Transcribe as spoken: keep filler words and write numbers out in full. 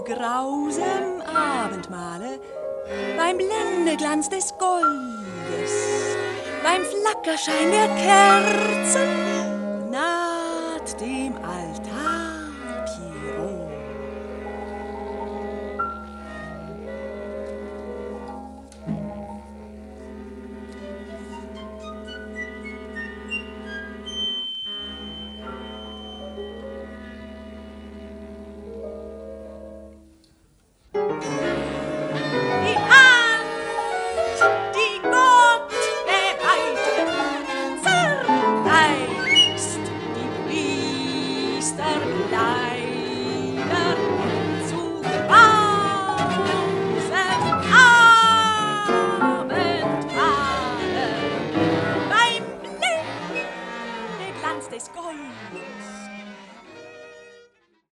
grausem Abendmahle, beim Blendeglanz des Goldes, beim Flackerschein der Kerzen, naht dem Alter